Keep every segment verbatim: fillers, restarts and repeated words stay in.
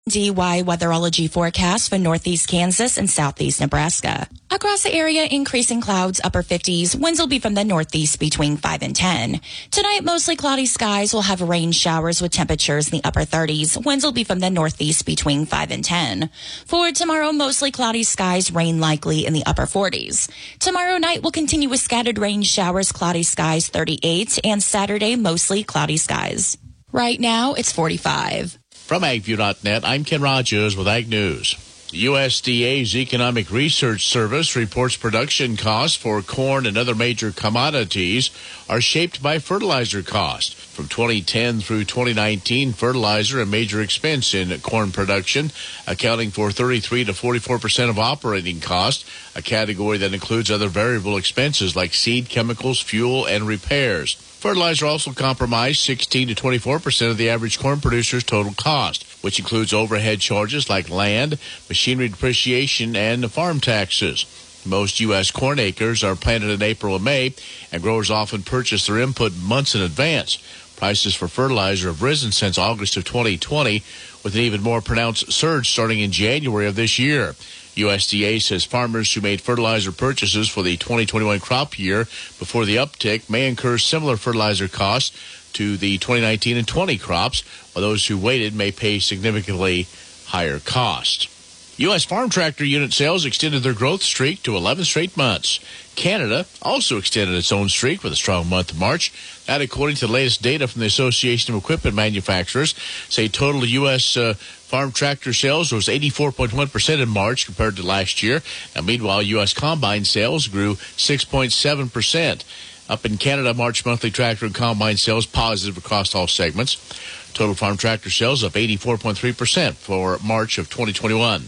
D Y weatherology forecast for northeast Kansas and southeast Nebraska. Across the area, increasing clouds, upper fifties. Winds will be from the northeast between five and ten. Tonight, mostly cloudy skies. Will have rain showers with temperatures in the upper thirties. Winds will be from the northeast between five and ten. For tomorrow, mostly cloudy skies, rain likely in the upper forties. Tomorrow night will continue with scattered rain showers, cloudy skies, thirty-eight. And Saturday, mostly cloudy skies. Right now, it's forty-five. From ag view dot net, I'm Ken Rogers with Ag News. U S D A's Economic Research Service reports production costs for corn and other major commodities are shaped by fertilizer cost. From twenty ten through twenty nineteen, fertilizer, a major expense in corn production, accounting for thirty-three to forty-four percent of operating cost, a category that includes other variable expenses like seed, chemicals, fuel, and repairs. Fertilizer also comprised sixteen to twenty-four percent of the average corn producer's total cost, which includes overhead charges like land, machinery depreciation, and farm taxes. Most U S corn acres are planted in April and May, and growers often purchase their input months in advance. Prices for fertilizer have risen since August of twenty twenty, with an even more pronounced surge starting in January of this year. U S D A says farmers who made fertilizer purchases for the twenty twenty-one crop year before the uptick may incur similar fertilizer costs to the twenty nineteen and twenty crops, while those who waited may pay significantly higher costs. U S farm tractor unit sales extended their growth streak to eleven straight months. Canada also extended its own streak with a strong month of March. That, according to the latest data from the Association of Equipment Manufacturers, say total U S Uh, farm tractor sales rose eighty-four point one percent in March compared to last year. And meanwhile, U S combine sales grew six point seven percent. Up in Canada, March monthly tractor and combine sales positive across all segments. Total farm tractor sales up eighty-four point three percent for March of twenty twenty-one.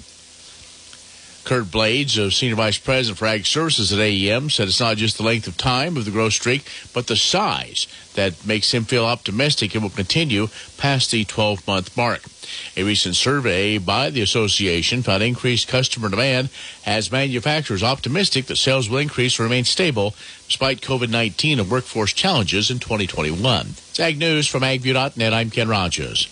Kurt Blades, a Senior Vice President for Ag Services at A E M, said it's not just the length of time of the growth streak, but the size that makes him feel optimistic it will continue past the twelve-month mark. A recent survey by the association found increased customer demand as manufacturers optimistic that sales will increase or remain stable despite COVID nineteen and workforce challenges in twenty twenty-one. It's Ag News from ag view dot net. I'm Ken Rogers.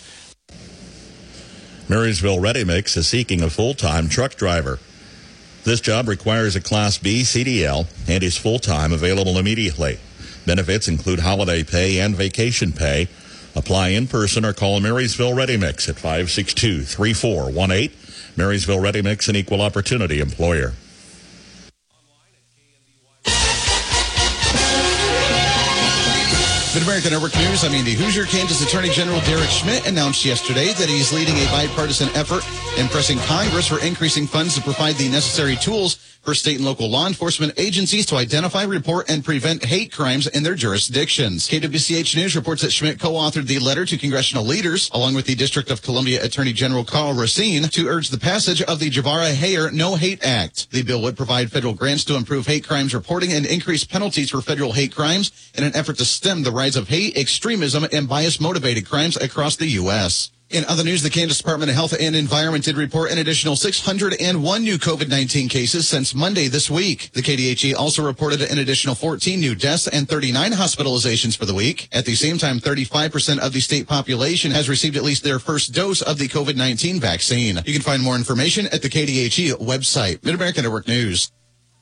Marysville Ready Mix is seeking a full-time truck driver. This job requires a Class B C D L and is full-time, available immediately. Benefits include holiday pay and vacation pay. Apply in person or call Marysville Ready Mix at five six two, three four one eight. Marysville Ready Mix, an equal opportunity employer. Mid-America Network News, I'm Andy Hoosier. Kansas Attorney General Derek Schmidt announced yesterday that he's leading a bipartisan effort in pressing Congress for increasing funds to provide the necessary tools for state and local law enforcement agencies to identify, report, and prevent hate crimes in their jurisdictions. K W C H News reports that Schmidt co-authored the letter to congressional leaders, along with the District of Columbia Attorney General Carl Racine, to urge the passage of the Javara Hayer No Hate Act. The bill would provide federal grants to improve hate crimes reporting and increase penalties for federal hate crimes in an effort to stem the rise of hate, extremism, and bias-motivated crimes across the U S In other news, the Kansas Department of Health and Environment did report an additional six hundred one new COVID nineteen cases since Monday this week. The K D H E also reported an additional fourteen new deaths and thirty-nine hospitalizations for the week. At the same time, thirty-five percent of the state population has received at least their first dose of the COVID nineteen vaccine. You can find more information at the K D H E website. Mid-America Network News.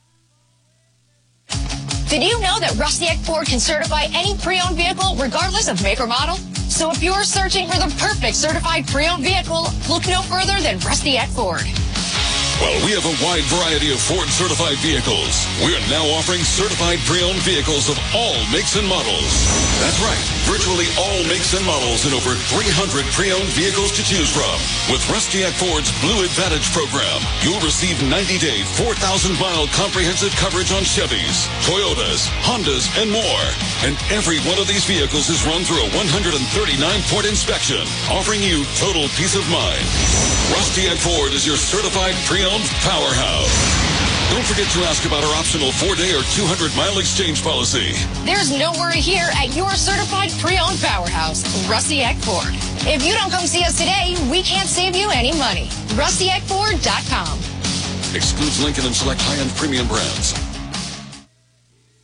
Did you know that Rusty Eck Ford can certify any pre-owned vehicle regardless of make or model? So if you're searching for the perfect certified pre-owned vehicle, look no further than Rusty Eck Ford. Well, we have a wide variety of Ford certified vehicles. We're now offering certified pre-owned vehicles of all makes and models. That's right, virtually all makes and models and over three hundred pre-owned vehicles to choose from. With Rusty Eck Ford's Blue Advantage program, you'll receive ninety-day, four thousand mile comprehensive coverage on Chevys, Toyotas, Hondas, and more. And every one of these vehicles is run through a one hundred thirty-nine point inspection, offering you total peace of mind. Rusty Eck Ford is your certified pre-owned powerhouse. Don't forget to ask about our optional four-day or two hundred mile exchange policy. There's no worry here at your certified pre-owned powerhouse, Rusty Eck Ford. If you don't come see us today, we can't save you any money. rusty eck ford dot com. Excludes Lincoln and select high-end premium brands.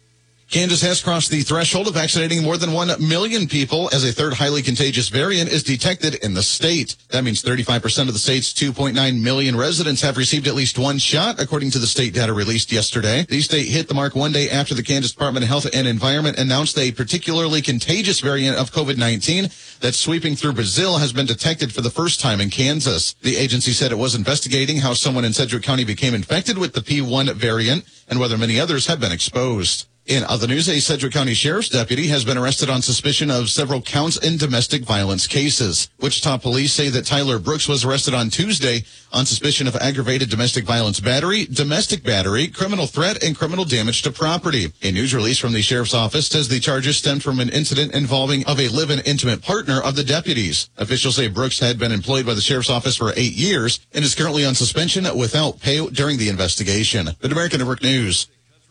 Kansas has crossed the threshold of vaccinating more than one million people as a third highly contagious variant is detected in the state. That means thirty-five percent of the state's two point nine million residents have received at least one shot, according to the state data released yesterday. The state hit the mark one day after the Kansas Department of Health and Environment announced a particularly contagious variant of COVID nineteen that's sweeping through Brazil has been detected for the first time in Kansas. The agency said it was investigating how someone in Sedgwick County became infected with the P one variant and whether many others have been exposed. In other news, a Sedgwick County Sheriff's deputy has been arrested on suspicion of several counts in domestic violence cases. Wichita police say that Tyler Brooks was arrested on Tuesday on suspicion of aggravated domestic violence battery, domestic battery, criminal threat, and criminal damage to property. A news release from the sheriff's office says the charges stemmed from an incident involving of a live-in intimate partner of the deputies. Officials say Brooks had been employed by the sheriff's office for eight years and is currently on suspension without pay during the investigation. Mid-American Network News.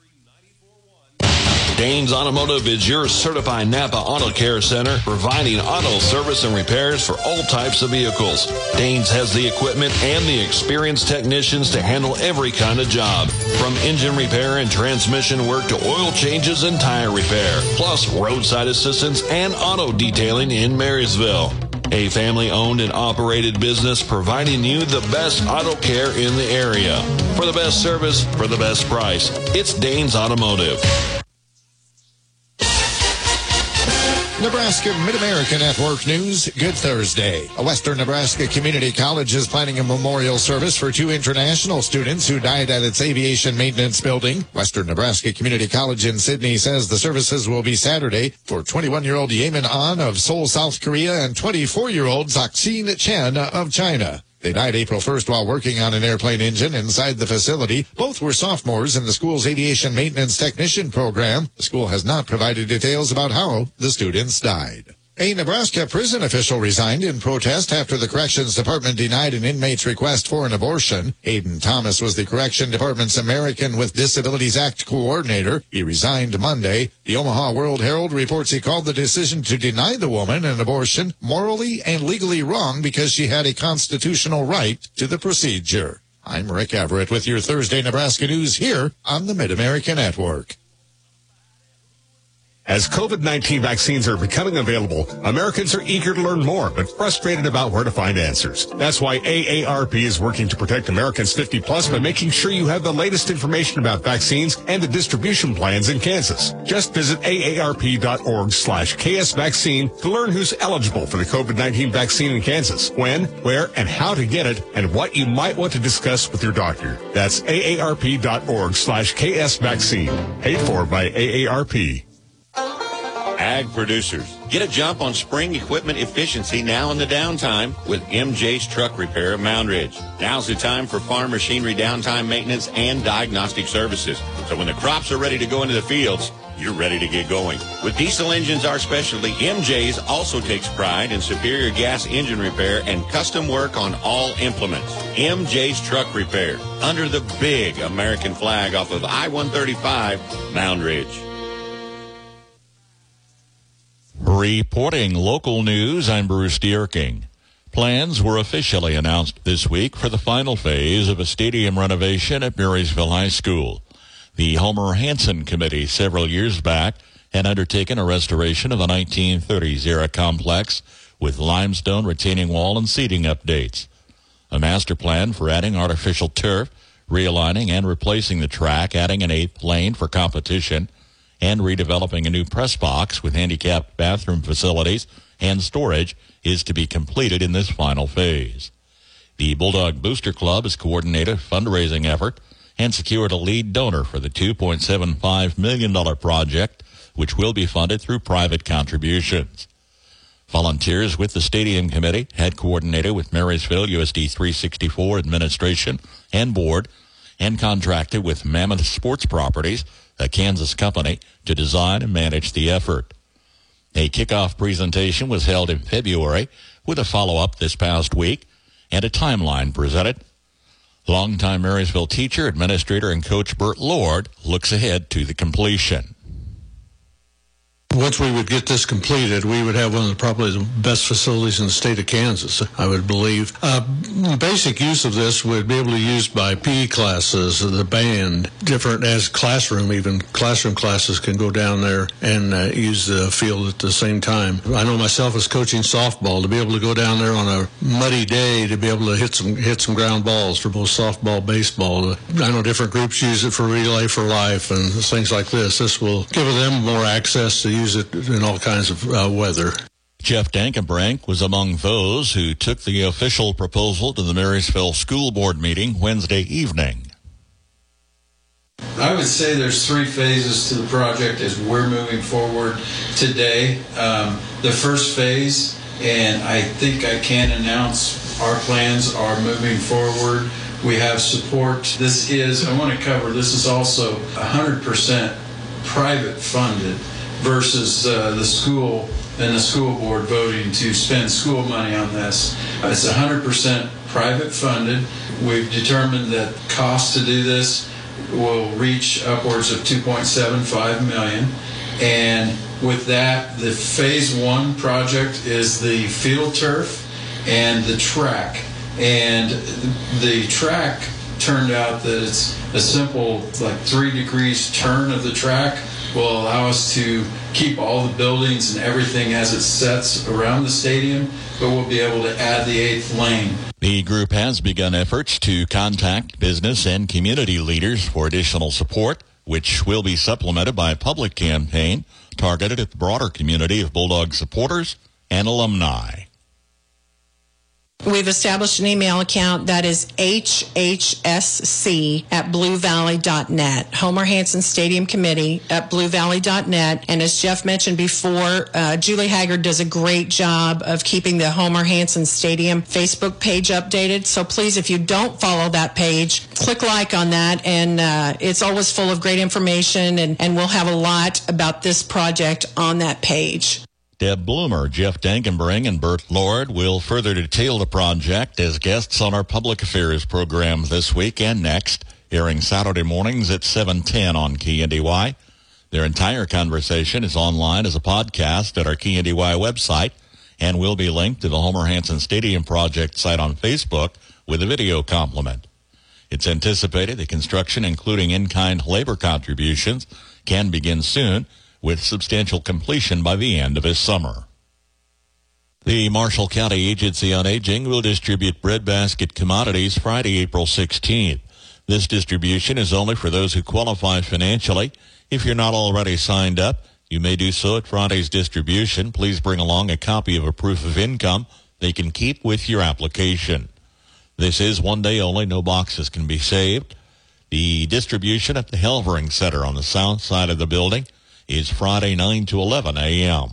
Danes Automotive is your certified Napa Auto Care Center, providing auto service and repairs for all types of vehicles. Danes has the equipment and the experienced technicians to handle every kind of job, from engine repair and transmission work to oil changes and tire repair, plus roadside assistance and auto detailing in Marysville. A family-owned and operated business providing you the best auto care in the area. For the best service, for the best price, it's Danes Automotive. Nebraska Mid-America Network News. Good Thursday. A Western Nebraska Community College is planning a memorial service for two international students who died at its aviation maintenance building. Western Nebraska Community College in Sydney says the services will be Saturday for twenty-one-year-old Yemin An of Seoul, South Korea, and twenty-four-year-old Zaxin Chen of China. They died April first while working on an airplane engine inside the facility. Both were sophomores in the school's aviation maintenance technician program. The school has not provided details about how the students died. A Nebraska prison official resigned in protest after the Corrections Department denied an inmate's request for an abortion. Hayden Thomas was the Correction Department's American with Disabilities Act coordinator. He resigned Monday. The Omaha World Herald reports he called the decision to deny the woman an abortion morally and legally wrong because she had a constitutional right to the procedure. I'm Rick Everett with your Thursday Nebraska news here on the Mid-America Network. As COVID nineteen vaccines are becoming available, Americans are eager to learn more, but frustrated about where to find answers. That's why A A R P is working to protect Americans fifty plus by making sure you have the latest information about vaccines and the distribution plans in Kansas. Just visit A A R P dot org slash K S vaccine to learn who's eligible for the COVID nineteen vaccine in Kansas, when, where, and how to get it, and what you might want to discuss with your doctor. That's A A R P dot org slash K S vaccine. Paid for by A A R P. Ag producers, get a jump on spring equipment efficiency now in the downtime with M J's Truck Repair of Mound Ridge. Now's the time for farm machinery downtime maintenance and diagnostic services. So when the crops are ready to go into the fields, you're ready to get going. With diesel engines our specialty, M J's also takes pride in superior gas engine repair and custom work on all implements. M J's Truck Repair, under the big American flag off of I one thirty-five, Mound Ridge. Reporting local news, I'm Bruce Dierking. Plans were officially announced this week for the final phase of a stadium renovation at Marysville High School. The Homer Hansen Committee several years back had undertaken a restoration of the nineteen thirties-era complex with limestone retaining wall and seating updates. A master plan for adding artificial turf, realigning and replacing the track, adding an eighth lane for competition, and redeveloping a new press box with handicapped bathroom facilities and storage is to be completed in this final phase. The Bulldog Booster Club has coordinated a fundraising effort and secured a lead donor for the two point seven five million dollars project, which will be funded through private contributions. Volunteers with the Stadium Committee had coordinated with Marysville U S D three sixty-four administration and board and contracted with Mammoth Sports Properties, a Kansas company, to design and manage the effort. A kickoff presentation was held in February with a follow-up this past week and a timeline presented. Longtime Marysville teacher, administrator, and coach Bert Lord looks ahead to the completion. once we would get this completed, we would have one of the probably the best facilities in the state of Kansas, I would believe. Uh, basic use of this would be able to be used by P E classes, the band, different as classroom, even classroom classes can go down there and uh, use the field at the same time. I know myself as coaching softball, to be able to go down there on a muddy day to be able to hit some hit some ground balls for both softball, baseball. I know different groups use it for Relay for Life and things like this. This will give them more access to use it in all kinds of uh, weather. Jeff Dankenbrink was among those who took the official proposal to the Marysville School Board meeting Wednesday evening. I would say there's three phases to the project as we're moving forward today. Um, the first phase, and I think I can announce our plans are moving forward. We have support. This is, I want to cover, this is also one hundred percent private funded versus uh, the school and the school board voting to spend school money on this. Uh, it's one hundred percent private funded. We've determined that cost to do this will reach upwards of two point seven five million dollars. And with that, the phase one project is the field turf and the track. And the track turned out that it's a simple, like three degrees turn of the track will allow us to keep all the buildings and everything as it sets around the stadium, but we'll be able to add the eighth lane. The group has begun efforts to contact business and community leaders for additional support, which will be supplemented by a public campaign targeted at the broader community of Bulldog supporters and alumni. We've established an email account that is H H S C at blue valley dot net, Homer Hanson Stadium Committee at blue valley dot net. And as Jeff mentioned before, uh, Julie Haggard does a great job of keeping the Homer Hanson Stadium Facebook page updated. So please, if you don't follow that page, click like on that. And uh, it's always full of great information, and, and we'll have a lot about this project on that page. Deb Bloomer, Jeff Dankenbrink, and Bert Lord will further detail the project as guests on our public affairs program this week and next, airing Saturday mornings at seven ten on K N D Y. Their entire conversation is online as a podcast at our K N D Y website and will be linked to the Homer Hanson Stadium Project site on Facebook with a video complement. It's anticipated that construction, including in-kind labor contributions, can begin soon, with substantial completion by the end of this summer. The Marshall County Agency on Aging will distribute breadbasket commodities Friday, April sixteenth. This distribution is only for those who qualify financially. If you're not already signed up, you may do so at Friday's distribution. Please bring along a copy of a proof of income they can keep with your application. This is one day only. No boxes can be saved. The distribution at the Helvering Center on the south side of the building is Friday, nine to eleven a.m.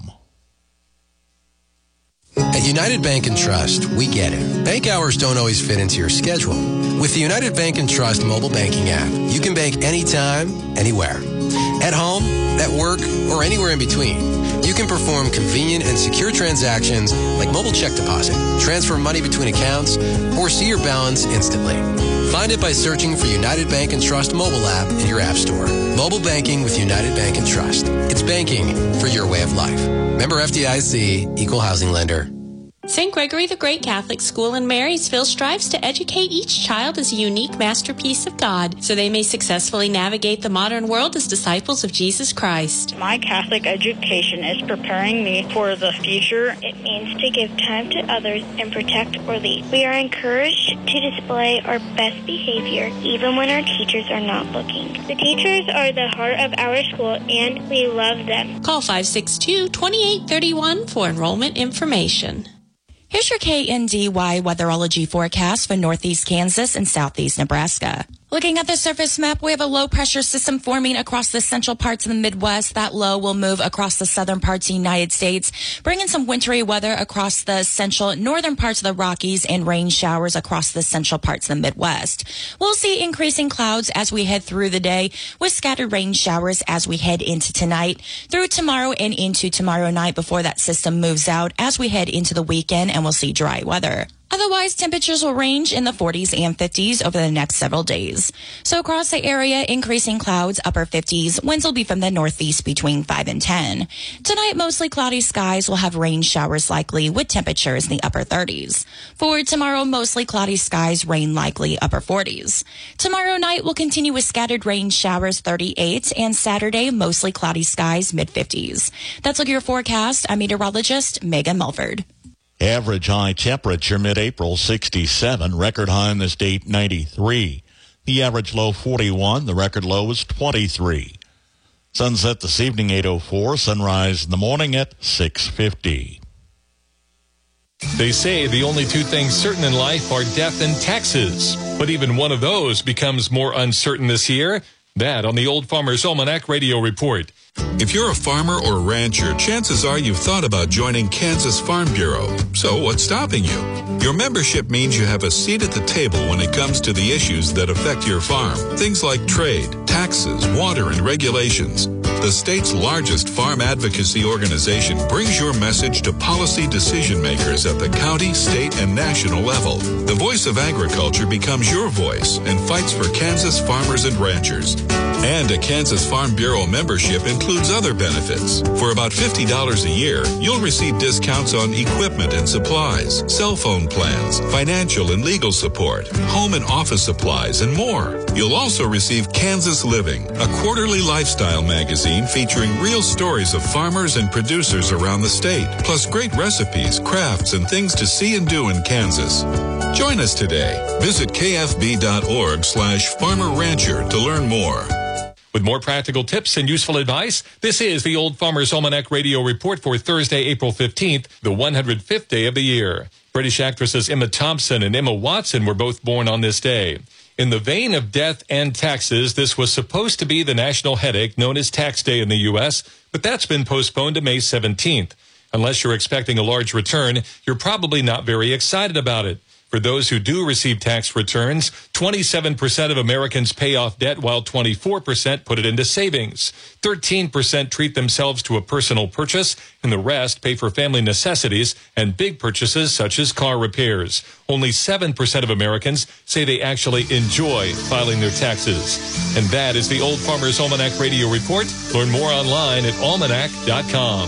At United Bank and Trust, we get it. Bank hours don't always fit into your schedule. With the United Bank and Trust mobile banking app, you can bank anytime, anywhere. At home, at work, or anywhere in between. You can perform convenient and secure transactions like mobile check deposit, transfer money between accounts, or see your balance instantly. Find it by searching for United Bank and Trust mobile app in your app store. Mobile banking with United Bank and Trust. It's banking for your way of life. Member F D I C, Equal Housing Lender. Saint Gregory the Great Catholic School in Marysville strives to educate each child as a unique masterpiece of God, so they may successfully navigate the modern world as disciples of Jesus Christ. My Catholic education is preparing me for the future. It means to give time to others and protect or lead. We are encouraged to display our best behavior, even when our teachers are not looking. The teachers are the heart of our school, and we love them. Call five six two, two eight three one for enrollment information. Here's your K N D Y weatherology forecast for northeast Kansas and southeast Nebraska. Looking at the surface map, we have a low-pressure system forming across the central parts of the Midwest. That low will move across the southern parts of the United States, bringing some wintry weather across the central northern parts of the Rockies and rain showers across the central parts of the Midwest. We'll see increasing clouds as we head through the day, with scattered rain showers as we head into tonight, through tomorrow and into tomorrow night before that system moves out as we head into the weekend, and we'll see dry weather. Otherwise, temperatures will range in the forties and fifties over the next several days. So across the area, increasing clouds, upper fifties. Winds will be from the northeast between five and ten. Tonight, mostly cloudy skies will have rain showers likely with temperatures in the upper thirties. For tomorrow, mostly cloudy skies, rain likely, upper forties. Tomorrow night will continue with scattered rain showers, thirty-eight, and Saturday, mostly cloudy skies, mid fifties. That's look at your forecast. I'm meteorologist Megan Mulford. Average high temperature mid-April sixty-seven, record high in the state ninety-three. The average low forty-one, the record low was twenty-three. Sunset this evening eight oh four, sunrise in the morning at six fifty. They say the only two things certain in life are death and taxes. But even one of those becomes more uncertain this year. That on the Old Farmer's Almanac Radio Report. If you're a farmer or rancher, chances are you've thought about joining Kansas Farm Bureau. So what's stopping you? Your membership means you have a seat at the table when it comes to the issues that affect your farm. Things like trade, taxes, water, and regulations. The state's largest farm advocacy organization brings your message to policy decision makers at the county, state, and national level. The voice of agriculture becomes your voice and fights for Kansas farmers and ranchers. And a Kansas Farm Bureau membership includes other benefits. For about fifty dollars a year, you'll receive discounts on equipment and supplies, cell phone plans, financial and legal support, home and office supplies, and more. You'll also receive Kansas Living, a quarterly lifestyle magazine featuring real stories of farmers and producers around the state, plus great recipes, crafts, and things to see and do in Kansas. Join us today. Visit kfb.org slash farmer rancher to learn more. With more practical tips and useful advice, this is the Old Farmer's Almanac Radio Report for Thursday, April fifteenth, the one hundred fifth day of the year. British actresses Emma Thompson and Emma Watson were both born on this day. In the vein of death and taxes, this was supposed to be the national headache known as Tax Day in the U S, but that's been postponed to May seventeenth. Unless you're expecting a large return, you're probably not very excited about it. For those who do receive tax returns, twenty-seven percent of Americans pay off debt while twenty-four percent put it into savings. thirteen percent treat themselves to a personal purchase, and the rest pay for family necessities and big purchases such as car repairs. Only seven percent of Americans say they actually enjoy filing their taxes. And that is the Old Farmer's Almanac Radio Report. Learn more online at almanac dot com.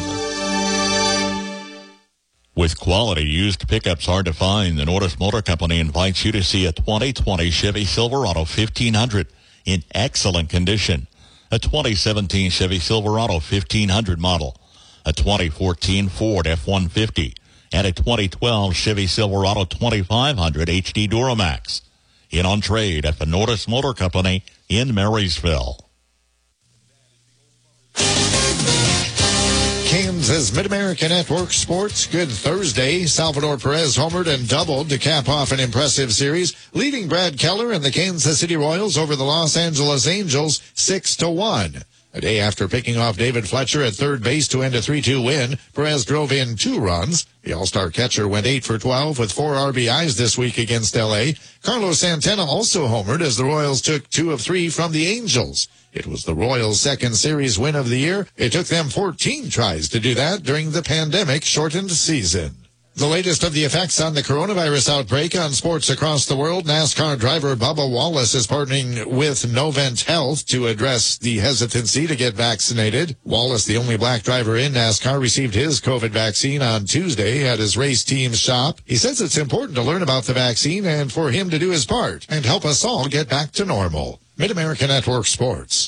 With quality used pickups hard to find, the Nordis Motor Company invites you to see a twenty twenty Chevy Silverado fifteen hundred in excellent condition, a twenty seventeen Chevy Silverado fifteen hundred model, a twenty fourteen Ford F one fifty, and a twenty twelve Chevy Silverado twenty-five hundred H D Duramax. In on trade at the Nordis Motor Company in Marysville. Kansas Mid-America Network Sports. Good Thursday. Salvador Perez homered and doubled to cap off an impressive series, leading Brad Keller and the Kansas City Royals over the Los Angeles Angels six to one. A day after picking off David Fletcher at third base to end a three two win, Perez drove in two runs. The All-Star catcher went eight for twelve with four R B Is this week against L A. Carlos Santana also homered as the Royals took two of three from the Angels. It was the Royals' second series win of the year. It took them fourteen tries to do that during the pandemic-shortened season. The latest of the effects on the coronavirus outbreak on sports across the world. NASCAR driver Bubba Wallace is partnering with Novent Health to address the hesitancy to get vaccinated. Wallace, the only black driver in NASCAR, received his COVID vaccine on Tuesday at his race team's shop. He says it's important to learn about the vaccine and for him to do his part and help us all get back to normal. Mid-America Network Sports.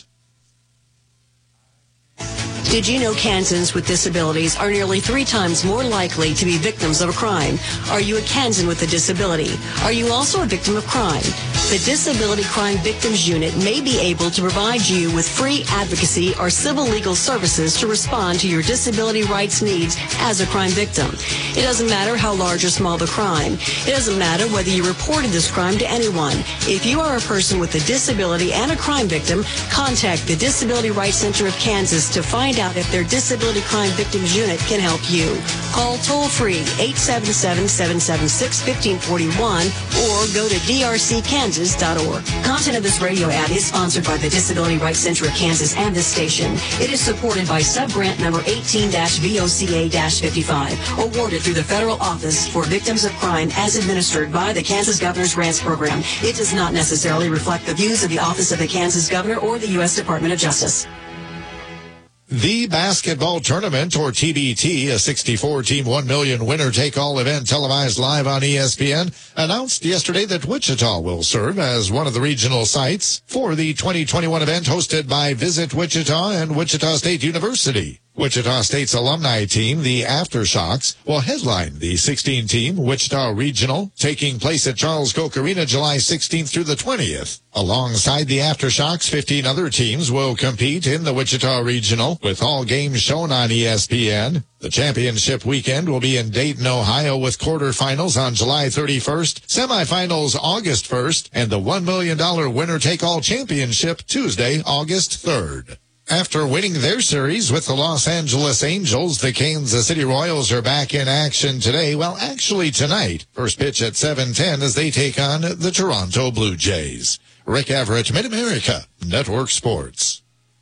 Did you know Kansans with disabilities are nearly three times more likely to be victims of a crime? Are you a Kansan with a disability? Are you also a victim of crime? The Disability Crime Victims Unit may be able to provide you with free advocacy or civil legal services to respond to your disability rights needs as a crime victim. It doesn't matter how large or small the crime. It doesn't matter whether you reported this crime to anyone. If you are a person with a disability and a crime victim, contact the Disability Rights Center of Kansas Kansas to find out if their Disability Crime Victims Unit can help you. Call toll-free eight seven seven, seven seven six, one five four one or go to d r c kansas dot org. Content of this radio ad is sponsored by the Disability Rights Center of Kansas and this station. It is supported by subgrant number eighteen V O C A fifty-five, awarded through the Federal Office for Victims of Crime as administered by the Kansas Governor's Grants Program. It does not necessarily reflect the views of the Office of the Kansas Governor or the U S Department of Justice. The basketball tournament, or T B T, a sixty-four team one million winner-take-all event televised live on E S P N, announced yesterday that Wichita will serve as one of the regional sites for the twenty twenty-one event hosted by Visit Wichita and Wichita State University. Wichita State's alumni team, the Aftershocks, will headline the sixteen-team Wichita Regional, taking place at Charles Koch Arena July sixteenth through the twentieth. Alongside the Aftershocks, fifteen other teams will compete in the Wichita Regional, with all games shown on E S P N. The championship weekend will be in Dayton, Ohio, with quarterfinals on July thirty-first, semifinals August first, and the one million dollars winner-take-all championship Tuesday, August third. After winning their series with the Los Angeles Angels, the Kansas City Royals are back in action today. Well, actually tonight. First pitch at seven ten as they take on the Toronto Blue Jays. Rick Everett, Mid-America Network Sports.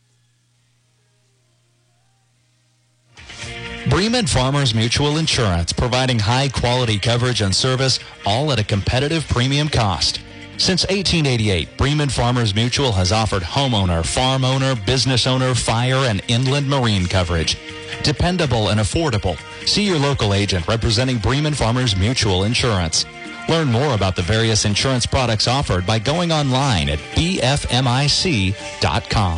Bremen Farmers Mutual Insurance, providing high-quality coverage and service, all at a competitive premium cost. Since eighteen eighty-eight, Bremen Farmers Mutual has offered homeowner, farm owner, business owner, fire, and inland marine coverage. Dependable and affordable. See your local agent representing Bremen Farmers Mutual Insurance. Learn more about the various insurance products offered by going online at b f m i c dot com.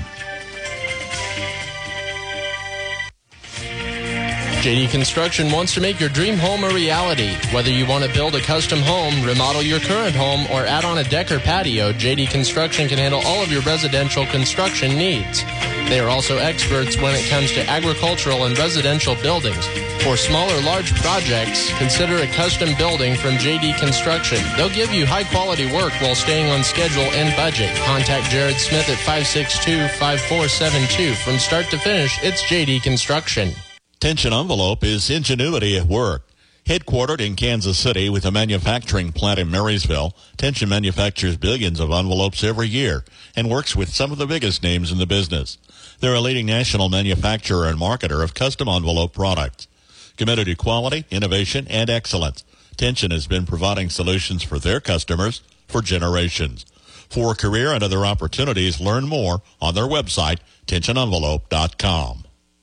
J D Construction wants to make your dream home a reality. Whether you want to build a custom home, remodel your current home, or add on a deck or patio, J D Construction can handle all of your residential construction needs. They are also experts when it comes to agricultural and residential buildings. For small or large projects, consider a custom building from J D Construction. They'll give you high-quality work while staying on schedule and budget. Contact Jared Smith at five six two, five four seven two. From start to finish, it's J D Construction. Tension Envelope is ingenuity at work. Headquartered in Kansas City with a manufacturing plant in Marysville, Tension manufactures billions of envelopes every year and works with some of the biggest names in the business. They're a leading national manufacturer and marketer of custom envelope products. Committed to quality, innovation, and excellence, Tension has been providing solutions for their customers for generations. For career and other opportunities, learn more on their website, tension envelope dot com.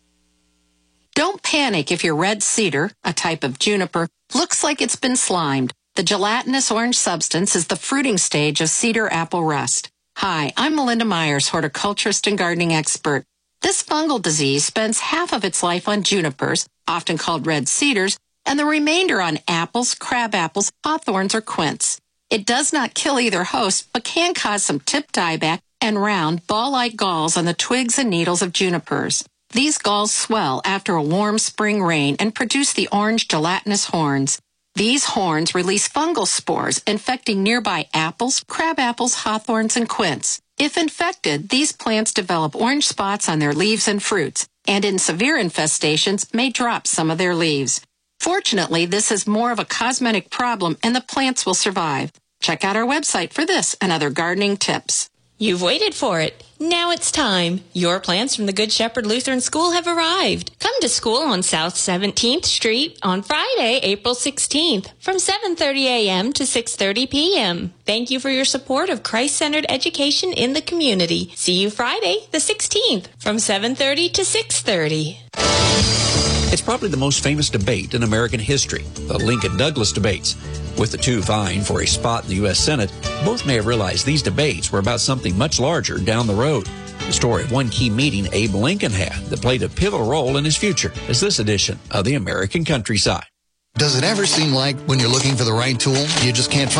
Don't panic if your red cedar, a type of juniper, looks like it's been slimed. The gelatinous orange substance is the fruiting stage of cedar apple rust. Hi, I'm Melinda Myers, horticulturist and gardening expert. This fungal disease spends half of its life on junipers, often called red cedars, and the remainder on apples, crabapples, hawthorns, or quince. It does not kill either host, but can cause some tip dieback and round, ball-like galls on the twigs and needles of junipers. These galls swell after a warm spring rain and produce the orange gelatinous horns. These horns release fungal spores, infecting nearby apples, crabapples, hawthorns, and quince. If infected, these plants develop orange spots on their leaves and fruits, and in severe infestations may drop some of their leaves. Fortunately, this is more of a cosmetic problem and the plants will survive. Check out our website for this and other gardening tips. You've waited for it. Now it's time. Your plans from the Good Shepherd Lutheran School have arrived. Come to school on South seventeenth Street on Friday, April sixteenth from seven thirty a.m. to six thirty p.m. Thank you for your support of Christ-centered education in the community. See you Friday, the sixteenth from seven thirty to six thirty. It's probably the most famous debate in American history, the Lincoln-Douglas debates. With the two vying for a spot in the U S Senate, both may have realized these debates were about something much larger down the road. The story of one key meeting Abe Lincoln had that played a pivotal role in his future is this edition of the American Countryside. Does it ever seem like when you're looking for the right tool, you just can't find it?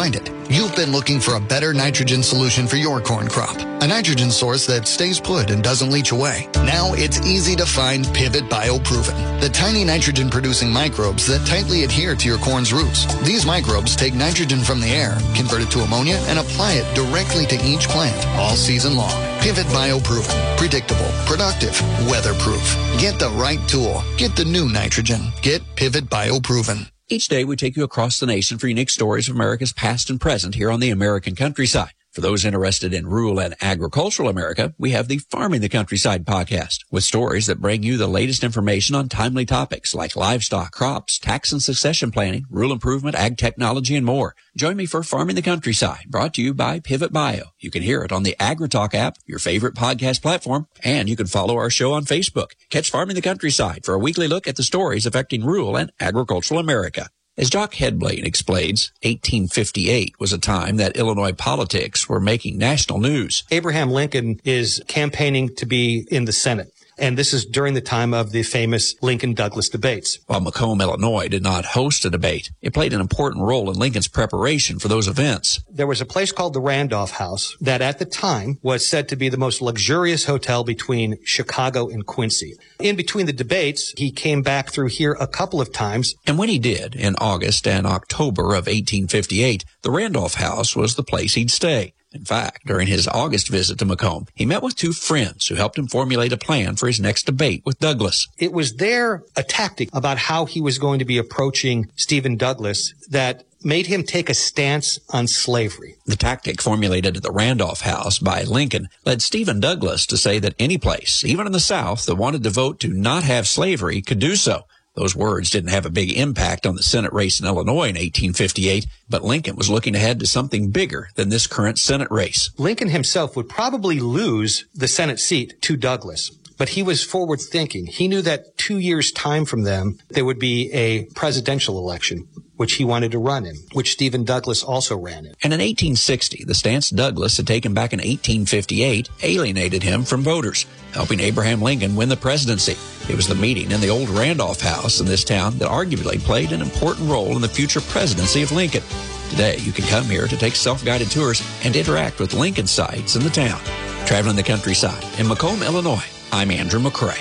You've been looking for a better nitrogen solution for your corn crop. A nitrogen source that stays put and doesn't leach away. Now it's easy to find Pivot BioProven, the tiny nitrogen-producing microbes that tightly adhere to your corn's roots. These microbes take nitrogen from the air, convert it to ammonia, and apply it directly to each plant all season long. Pivot BioProven. Predictable, productive, weatherproof. Get the right tool. Get the new nitrogen. Get Pivot BioProven. Each day we take you across the nation for unique stories of America's past and present here on the American Countryside. For those interested in rural and agricultural America, we have the Farming the Countryside podcast with stories that bring you the latest information on timely topics like livestock, crops, tax and succession planning, rural improvement, ag technology, and more. Join me for Farming the Countryside, brought to you by Pivot Bio. You can hear it on the AgriTalk app, your favorite podcast platform, and you can follow our show on Facebook. Catch Farming the Countryside for a weekly look at the stories affecting rural and agricultural America. As Jock Headblade explains, eighteen fifty-eight was a time that Illinois politics were making national news. Abraham Lincoln is campaigning to be in the Senate. And this is during the time of the famous Lincoln-Douglas debates. While Macomb, Illinois did not host a debate, it played an important role in Lincoln's preparation for those events. There was a place called the Randolph House that at the time was said to be the most luxurious hotel between Chicago and Quincy. In between the debates, he came back through here a couple of times. And when he did, in August and October of eighteen fifty-eight, the Randolph House was the place he'd stay. In fact, during his August visit to Macomb, he met with two friends who helped him formulate a plan for his next debate with Douglas. It was there a tactic about how he was going to be approaching Stephen Douglas that made him take a stance on slavery. The tactic formulated at the Randolph House by Lincoln led Stephen Douglas to say that any place, even in the South, that wanted to vote to not have slavery could do so. Those words didn't have a big impact on the Senate race in Illinois in eighteen fifty-eight, but Lincoln was looking ahead to something bigger than this current Senate race. Lincoln himself would probably lose the Senate seat to Douglas, but he was forward thinking. He knew that two years' time from them, there would be a presidential election, which he wanted to run in, which Stephen Douglas also ran in. And in eighteen sixty, the stance Douglas had taken back in eighteen fifty-eight alienated him from voters, helping Abraham Lincoln win the presidency. It was the meeting in the old Randolph House in this town that arguably played an important role in the future presidency of Lincoln. Today, you can come here to take self-guided tours and interact with Lincoln sites in the town. Traveling the countryside in Macomb, Illinois, I'm Andrew McCrae.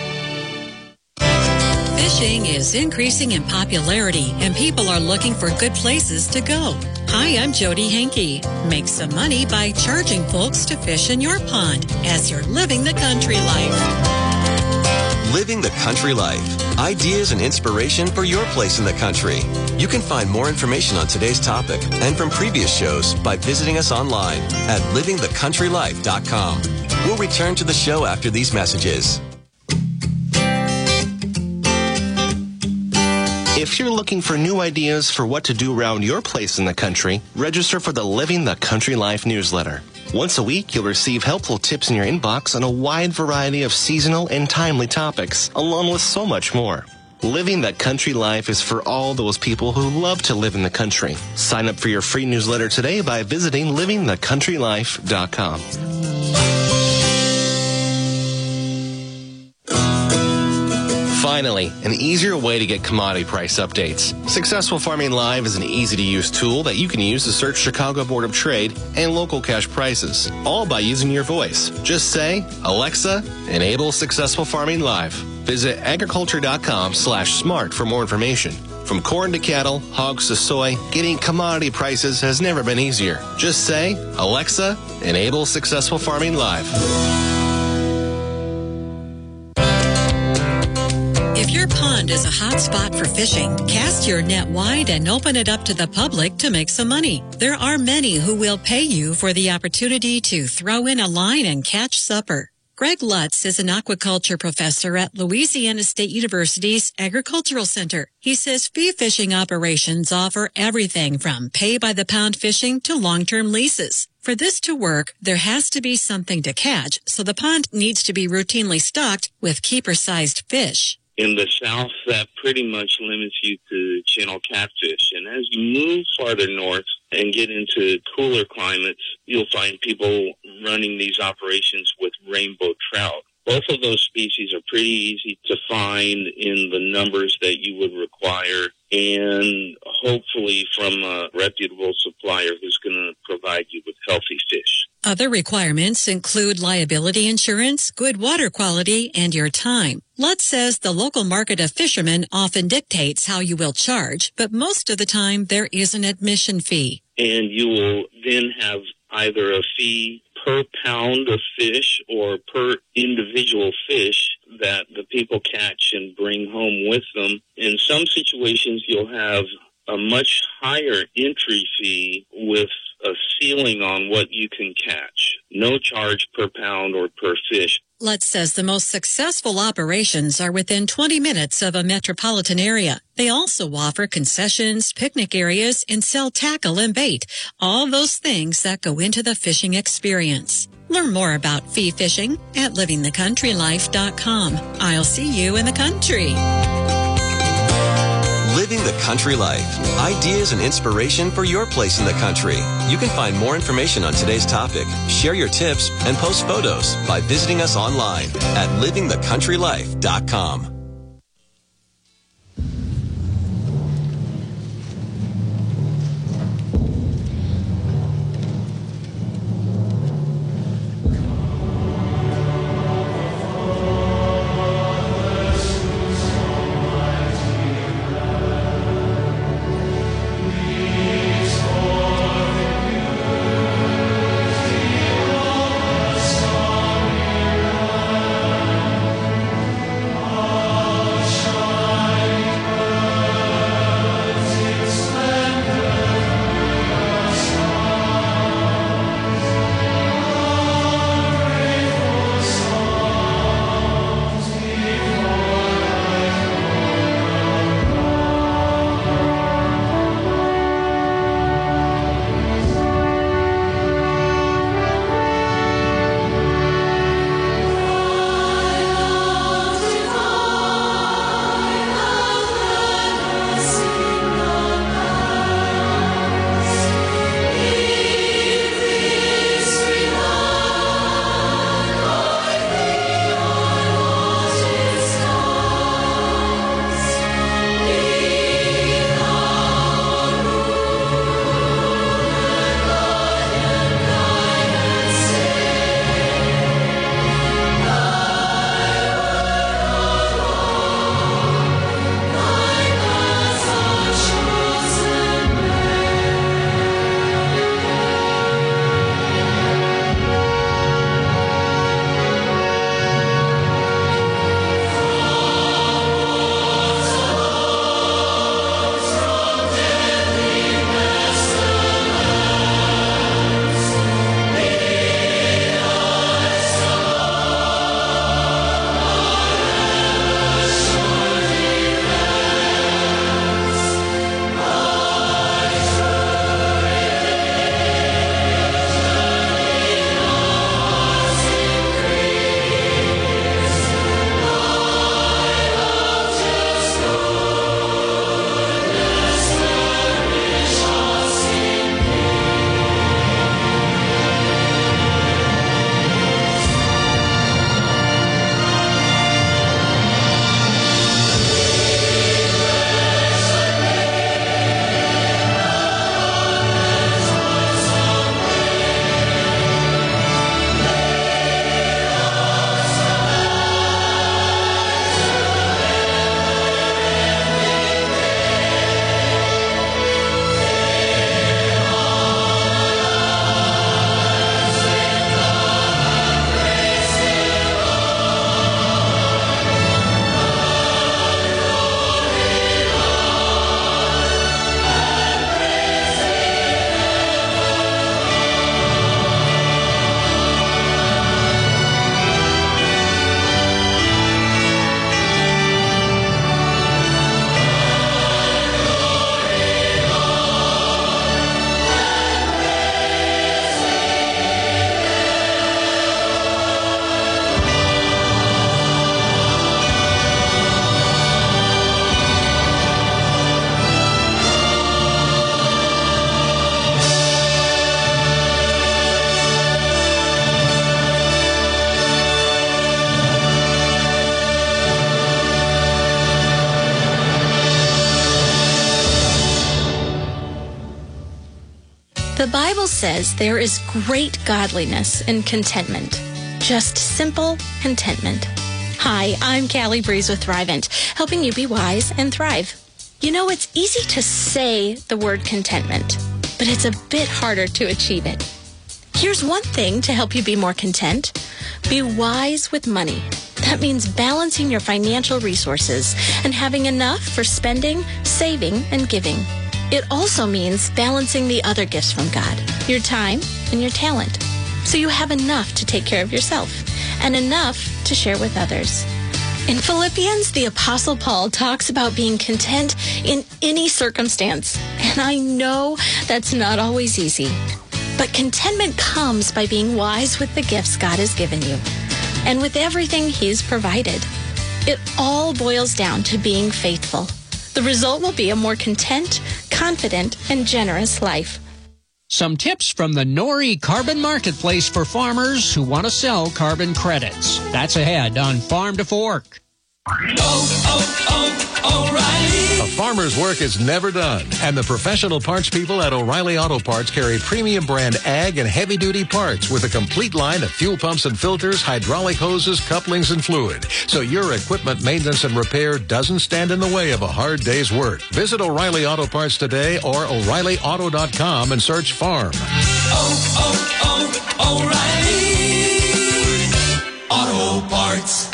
Fishing is increasing in popularity, and people are looking for good places to go. Hi, I'm Jody Henke. Make some money by charging folks to fish in your pond as you're living the country life. Living the Country Life. Ideas and inspiration for your place in the country. You can find more information on today's topic and from previous shows by visiting us online at living the country life dot com. We'll return to the show after these messages. If you're looking for new ideas for what to do around your place in the country, register for the Living the Country Life newsletter. Once a week, you'll receive helpful tips in your inbox on a wide variety of seasonal and timely topics, along with so much more. Living the Country Life is for all those people who love to live in the country. Sign up for your free newsletter today by visiting living the country life dot com. Finally, an easier way to get commodity price updates. Successful Farming Live is an easy-to-use tool that you can use to search Chicago Board of Trade and local cash prices, all by using your voice. Just say, Alexa, enable Successful Farming Live. Visit agriculture.com slash smart for more information. From corn to cattle, hogs to soy, getting commodity prices has never been easier. Just say, Alexa, enable Successful Farming Live. If your pond is a hot spot for fishing, cast your net wide and open it up to the public to make some money. There are many who will pay you for the opportunity to throw in a line and catch supper. Greg Lutz is an aquaculture professor at Louisiana State University's Agricultural Center. He says fee fishing operations offer everything from pay-by-the-pound fishing to long-term leases. For this to work, there has to be something to catch, so the pond needs to be routinely stocked with keeper-sized fish. In the South, that pretty much limits you to channel catfish. And as you move farther north and get into cooler climates, you'll find people running these operations with rainbow trout. Both of those species are pretty easy to find in the numbers that you would require and hopefully from a reputable supplier who's going to provide you with healthy fish. Other requirements include liability insurance, good water quality, and your time. Lutz says the local market of fishermen often dictates how you will charge, but most of the time there is an admission fee. And you will then have either a fee per pound of fish or per individual fish that the people catch and bring home with them. In some situations, you'll have a much higher entry fee with a ceiling on what you can catch. No charge per pound or per fish. Lutz says the most successful operations are within twenty minutes of a metropolitan area. They also offer concessions, picnic areas, and sell tackle and bait, all those things that go into the fishing experience. Learn more about fee fishing at living the country life dot com. I'll see you in the country. Living the Country Life. Ideas and inspiration for your place in the country. You can find more information on today's topic, share your tips, and post photos by visiting us online at living the country life dot com. says there is great godliness in contentment. Just simple contentment. Hi, I'm Callie Breeze with Thrivent, helping you be wise and thrive. You know, it's easy to say the word contentment, but it's a bit harder to achieve it. Here's one thing to help you be more content. Be wise with money. That means balancing your financial resources and having enough for spending, saving, and giving. It also means balancing the other gifts from God, your time and your talent, so you have enough to take care of yourself and enough to share with others. In Philippians, the Apostle Paul talks about being content in any circumstance, and I know that's not always easy. But contentment comes by being wise with the gifts God has given you and with everything He's provided. It all boils down to being faithful. The result will be a more content, confident, and generous life. Some tips from the Nori Carbon Marketplace for farmers who want to sell carbon credits. That's ahead on Farm to Fork. Oh, oh, oh, O'Reilly. A farmer's work is never done, and the professional parts people at O'Reilly Auto Parts carry premium brand ag and heavy-duty parts with a complete line of fuel pumps and filters, hydraulic hoses, couplings, and fluid. So your equipment maintenance and repair doesn't stand in the way of a hard day's work. Visit O'Reilly Auto Parts today or O'Reilly Auto dot com and search farm. Oh, oh, oh, O'Reilly Auto Parts.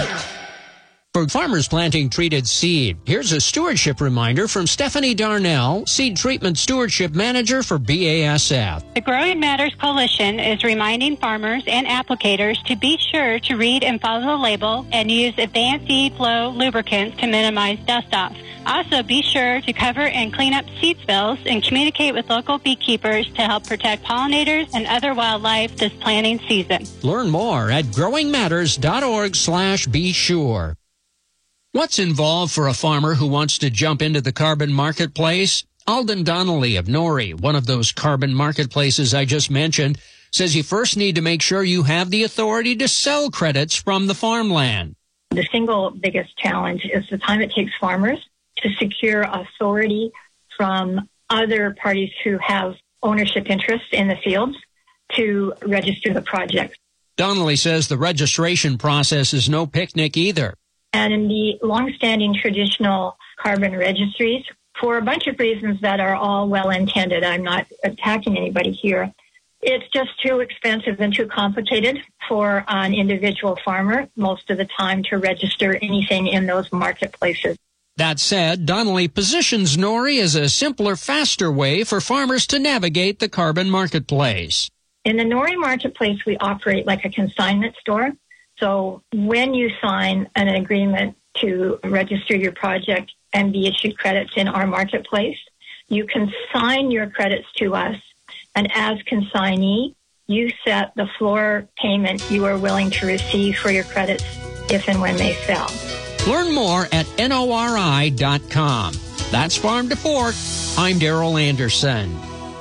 For farmers planting treated seed, here's a stewardship reminder from Stephanie Darnell, Seed Treatment Stewardship Manager for B A S F. The Growing Matters Coalition is reminding farmers and applicators to be sure to read and follow the label and use advanced seed flow lubricants to minimize dust-off. Also, be sure to cover and clean up seed spills and communicate with local beekeepers to help protect pollinators and other wildlife this planting season. Learn more at growing matters dot org slash be sure. What's involved for a farmer who wants to jump into the carbon marketplace? Alden Donnelly of Nori, one of those carbon marketplaces I just mentioned, says you first need to make sure you have the authority to sell credits from the farmland. The single biggest challenge is the time it takes farmers to secure authority from other parties who have ownership interests in the fields to register the project. Donnelly says the registration process is no picnic either. And in the longstanding traditional carbon registries, for a bunch of reasons that are all well-intended, I'm not attacking anybody here, it's just too expensive and too complicated for an individual farmer most of the time to register anything in those marketplaces. That said, Donnelly positions Nori as a simpler, faster way for farmers to navigate the carbon marketplace. In the Nori marketplace, we operate like a consignment store. So when you sign an agreement to register your project and be issued credits in our marketplace, you consign your credits to us, and as consignee, you set the floor payment you are willing to receive for your credits if and when they sell. Learn more at N O R I dot com. That's Farm to Fork. I'm Daryl Anderson.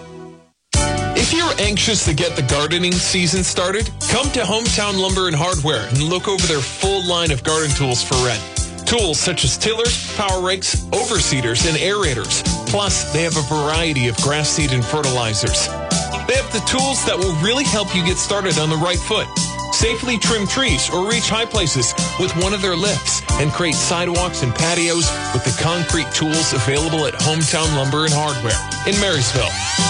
If you're anxious to get the gardening season started, come to Hometown Lumber and Hardware and look over their full line of garden tools for rent. Tools such as tillers, power rakes, overseeders, and aerators. Plus, they have a variety of grass seed and fertilizers. They have the tools that will really help you get started on the right foot. Safely trim trees or reach high places with one of their lifts and create sidewalks and patios with the concrete tools available at Hometown Lumber and Hardware in Marysville.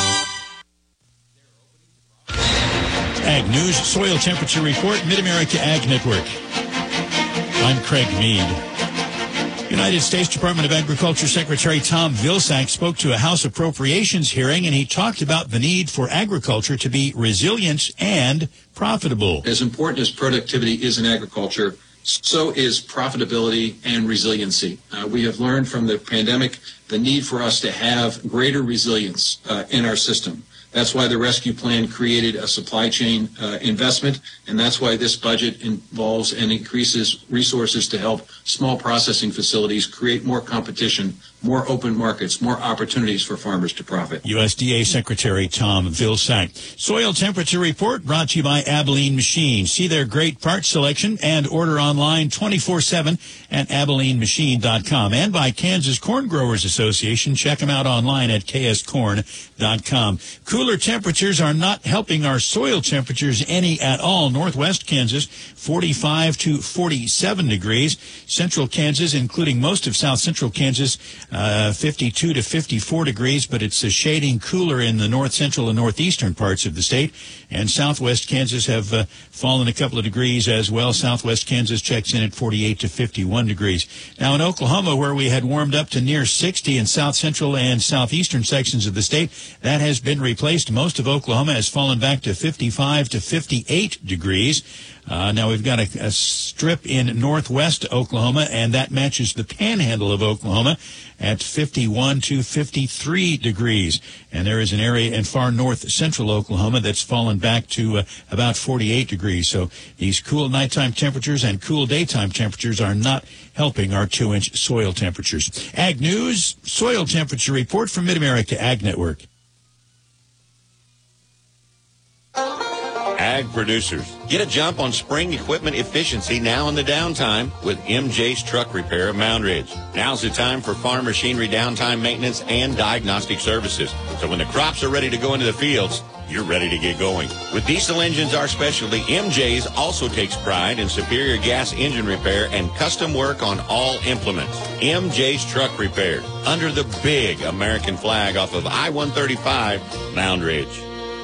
Ag News, Soil Temperature Report, Mid-America Ag Network. I'm Craig Mead. United States Department of Agriculture Secretary Tom Vilsack spoke to a House Appropriations hearing, and he talked about the need for agriculture to be resilient and profitable. As important as productivity is in agriculture, so is profitability and resiliency. Uh, we have learned from the pandemic the need for us to have greater resilience uh, in our system. That's why the rescue plan created a supply chain uh, investment, and that's why this budget involves and increases resources to help small processing facilities create more competition, more open markets, more opportunities for farmers to profit. U S D A Secretary Tom Vilsack. Soil temperature report brought to you by Abilene Machine. See their great parts selection and order online twenty-four seven at abilene machine dot com. And by Kansas Corn Growers Association. Check them out online at k s corn dot com. Cooler temperatures are not helping our soil temperatures any at all. Northwest Kansas, forty-five to forty-seven degrees. Central Kansas, including most of south central Kansas, uh, fifty-two to fifty-four degrees, but it's a shading cooler in the north central and northeastern parts of the state. And southwest Kansas have uh, fallen a couple of degrees as well. Southwest Kansas checks in at forty-eight to fifty-one degrees. Now in Oklahoma, where we had warmed up to near sixty in south central and southeastern sections of the state, that has been replaced. Most of Oklahoma has fallen back to fifty-five to fifty-eight degrees. Uh, now we've got a, a strip in northwest Oklahoma, and that matches the panhandle of Oklahoma at fifty-one to fifty-three degrees. And there is an area in far north central Oklahoma that's fallen back to uh, about forty-eight degrees. So these cool nighttime temperatures and cool daytime temperatures are not helping our two-inch soil temperatures. Ag News, soil temperature report from Mid-America Ag Network. Ag producers, get a jump on spring equipment efficiency now in the downtime with M J's Truck Repair of Mound Ridge. Now's the time for farm machinery downtime maintenance and diagnostic services. So when the crops are ready to go into the fields, you're ready to get going. With diesel engines, our specialty, M J's also takes pride in superior gas engine repair and custom work on all implements. M J's Truck Repair, under the big American flag off of I one thirty-five, Mound Ridge.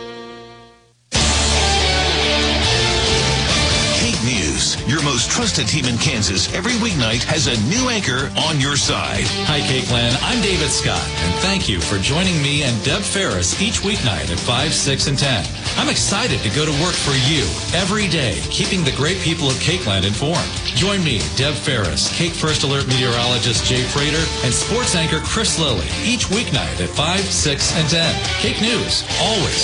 News, your most trusted team in Kansas, every weeknight has a new anchor on your side. Hi, Cakeland. I'm David Scott, and thank you for joining me and Deb Ferris each weeknight at five, six, and ten. I'm excited to go to work for you every day, keeping the great people of Cakeland informed. Join me, Deb Ferris, Cake First Alert meteorologist Jay Frater, and sports anchor Chris Lilly each weeknight at five, six, and ten. Cake News, always.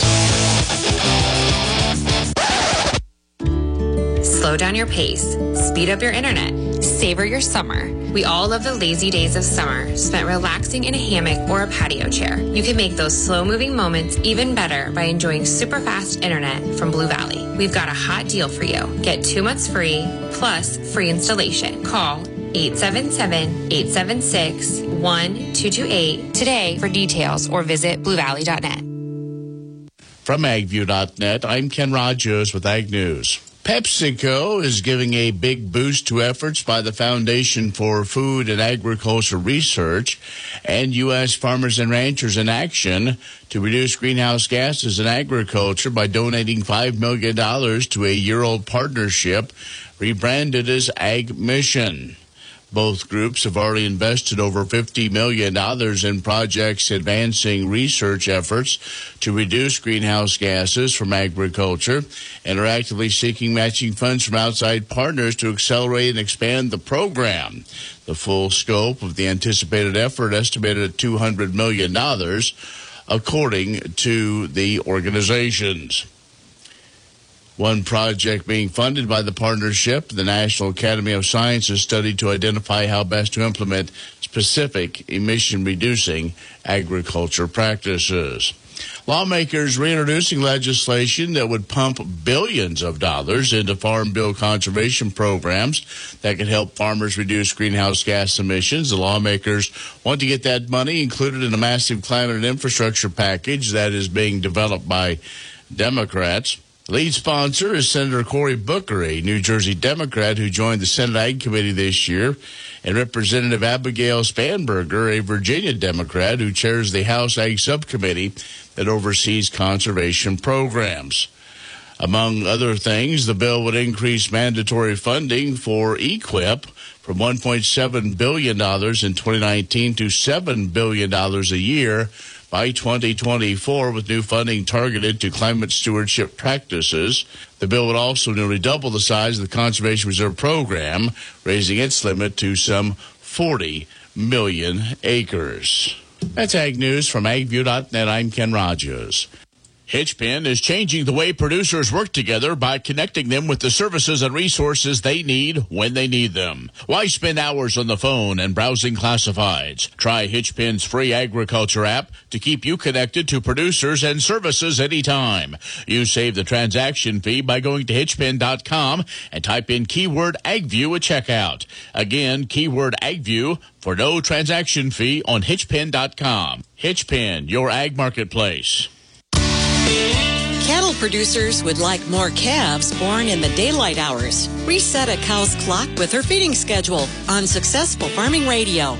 Slow down your pace, speed up your internet, savor your summer. We all love the lazy days of summer, spent relaxing in a hammock or a patio chair. You can make those slow-moving moments even better by enjoying super fast internet from Blue Valley. We've got a hot deal for you. Get two months free, plus free installation. Call eight seven seven, eight seven six, one two two eight today for details or visit blue valley dot net. From ag view dot net, I'm Ken Rogers with Ag News. PepsiCo is giving a big boost to efforts by the Foundation for Food and Agriculture Research and U S Farmers and Ranchers in Action to reduce greenhouse gases in agriculture by donating five million dollars to a year-old partnership rebranded as Ag Mission. Both groups have already invested over fifty million dollars in projects advancing research efforts to reduce greenhouse gases from agriculture and are actively seeking matching funds from outside partners to accelerate and expand the program. The full scope of the anticipated effort estimated at two hundred million dollars, according to the organizations. One project being funded by the partnership, the National Academy of Sciences study to identify how best to implement specific emission-reducing agriculture practices. Lawmakers reintroducing legislation that would pump billions of dollars into farm bill conservation programs that can help farmers reduce greenhouse gas emissions. The lawmakers want to get that money included in a massive climate and infrastructure package that is being developed by Democrats. Lead sponsor is Senator Cory Booker, a New Jersey Democrat who joined the Senate Ag Committee this year, and Representative Abigail Spanberger, a Virginia Democrat who chairs the House Ag Subcommittee that oversees conservation programs. Among other things, the bill would increase mandatory funding for E Q I P from one point seven billion dollars in twenty nineteen to seven billion dollars a year by twenty twenty-four, with new funding targeted to climate stewardship practices. The bill would also nearly double the size of the Conservation Reserve Program, raising its limit to some forty million acres. That's Ag News from ag view dot net. I'm Ken Rogers. Hitchpin is changing the way producers work together by connecting them with the services and resources they need when they need them. Why spend hours on the phone and browsing classifieds? Try Hitchpin's free agriculture app to keep you connected to producers and services anytime. You save the transaction fee by going to hitchpin dot com and type in keyword AgView at checkout. Again, keyword AgView for no transaction fee on hitchpin dot com. Hitchpin, your ag marketplace. Cattle producers would like more calves born in the daylight hours. Reset a cow's clock with her feeding schedule on Successful Farming Radio.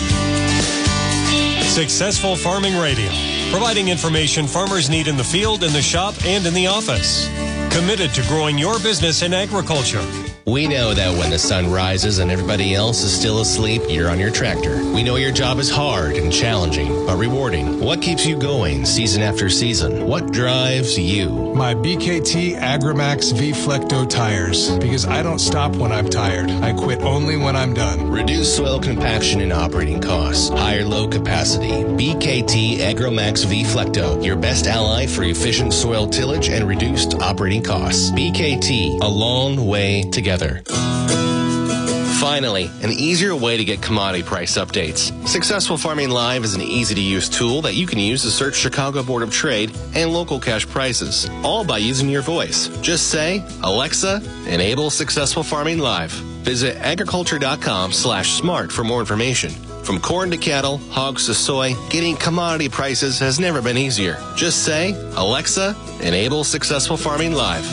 Successful Farming Radio, providing information farmers need in the field, in the shop, and in the office. Committed to growing your business in agriculture. We know that when the sun rises and everybody else is still asleep, you're on your tractor. We know your job is hard and challenging, but rewarding. What keeps you going season after season? What drives you? My B K T Agrimax V-Flecto tires, because I don't stop when I'm tired. I quit only when I'm done. Reduce soil compaction and operating costs. Higher load capacity. B K T Agrimax V-Flecto, your best ally for efficient soil tillage and reduced operating costs. B K T, a long way together. Finally, an easier way to get commodity price updates. Successful Farming Live is an easy-to-use tool that you can use to search Chicago Board of Trade and local cash prices, all by using your voice. Just say, Alexa, enable Successful Farming Live. Visit agriculture.com slash smart for more information. From corn to cattle, hogs to soy, getting commodity prices has never been easier. Just say, Alexa, enable Successful Farming Live.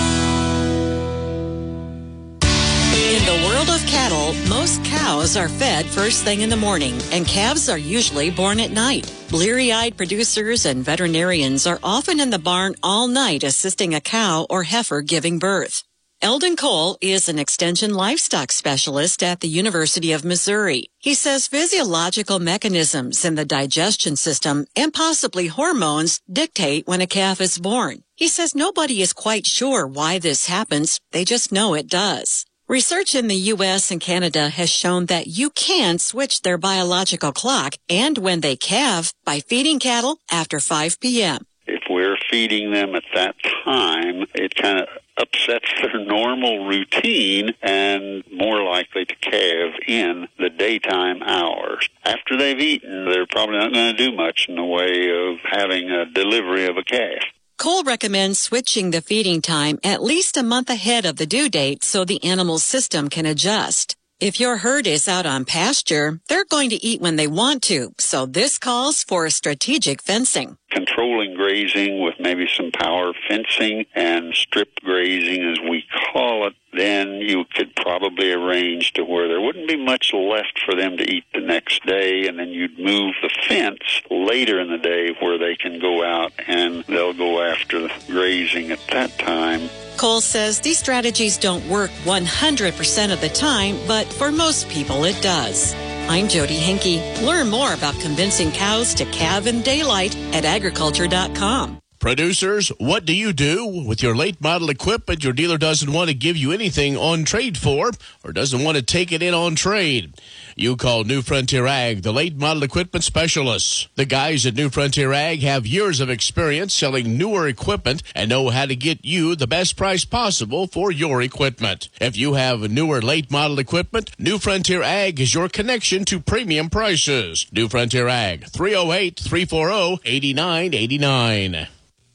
In the world of cattle, most cows are fed first thing in the morning, and calves are usually born at night. Bleary-eyed producers and veterinarians are often in the barn all night assisting a cow or heifer giving birth. Eldon Cole is an extension livestock specialist at the University of Missouri. He says physiological mechanisms in the digestion system and possibly hormones dictate when a calf is born. He says nobody is quite sure why this happens. They just know it does. Research in the U S and Canada has shown that you can switch their biological clock and when they calve by feeding cattle after five p.m. If we're feeding them at that time, it kind of upsets their normal routine and more likely to calve in the daytime hours. After they've eaten, they're probably not going to do much in the way of having a delivery of a calf. Cole recommends switching the feeding time at least a month ahead of the due date so the animal's system can adjust. If your herd is out on pasture, they're going to eat when they want to, so this calls for strategic fencing. Controlling grazing with maybe some power fencing and strip grazing, as we call it, then you could probably arrange to where there wouldn't be much left for them to eat the next day, and then you'd move the fence later in the day where they can go out and they'll go after the grazing at that time. Cole says these strategies don't work one hundred percent of the time, but for most people it does. I'm Jody Henke. Learn more about convincing cows to calve in daylight at agriculture dot com. Producers, what do you do with your late model equipment your dealer doesn't want to give you anything on trade for or doesn't want to take it in on trade? You call New Frontier Ag, the late model equipment specialists. The guys at New Frontier Ag have years of experience selling newer equipment and know how to get you the best price possible for your equipment. If you have newer late model equipment, New Frontier Ag is your connection to premium prices. New Frontier Ag, three oh eight, three four oh, eight nine eight nine.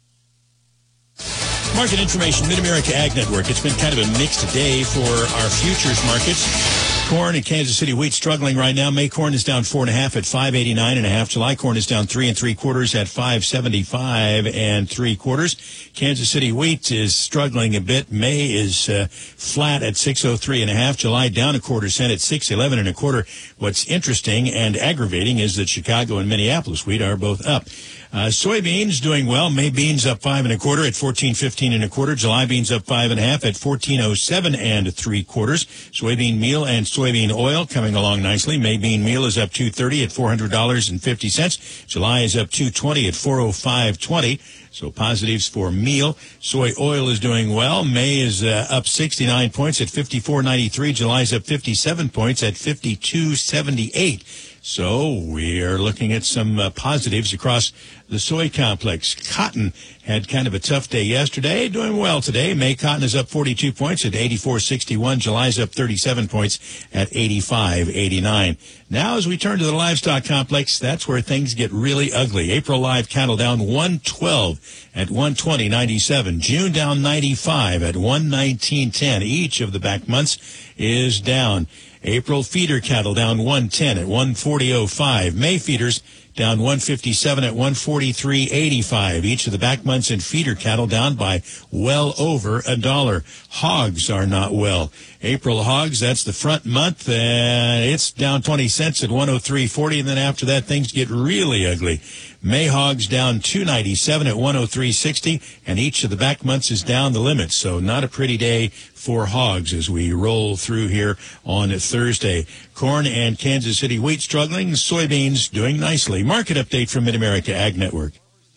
Market information, Mid-America Ag Network. It's been kind of a mixed day for our futures markets. Corn and Kansas City wheat struggling right now. May corn is down four and a half at five eighty-nine and a half. July corn is down three and three quarters at five seventy-five and three quarters. Kansas City wheat is struggling a bit. May is uh, flat at six oh three and a half. July down a quarter cent at six eleven and a quarter. What's interesting and aggravating is that Chicago and Minneapolis wheat are both up. Uh, soybeans doing well. May beans up five and a quarter at fourteen fifteen and a quarter. July beans up five and a half at fourteen oh seven and three quarters. Soybean meal and soybean oil coming along nicely. May bean meal is up two thirty at four hundred dollars and fifty cents. July is up two twenty at four oh five twenty. So positives for meal. Soy oil is doing well. May is uh, up sixty-nine points at fifty-four ninety-three. July is up fifty-seven points at fifty-two seventy-eight. So we are looking at some uh, positives across the soy complex. Cotton had kind of a tough day yesterday, doing well today. May cotton is up forty-two points at eighty-four sixty-one. July's up thirty-seven points at eighty-five eighty-nine. Now, as we turn to the livestock complex, that's where things get really ugly. April live cattle down one twelve at one twenty ninety-seven. June down ninety-five at one nineteen ten. Each of the back months is down. April feeder cattle down one ten at one forty oh five. May feeders down one fifty-seven at one forty-three eighty-five. Each of the back months in feeder cattle down by well over a dollar. Hogs are not well. April hogs, that's the front month, and it's down twenty cents at one oh three forty, and then after that things get really ugly. May hogs down two ninety-seven at one oh three sixty, and each of the back months is down the limit, so not a pretty day for hogs as we roll through here on Thursday. Corn and Kansas City wheat struggling, soybeans doing nicely. Market update from Mid-America Ag Network.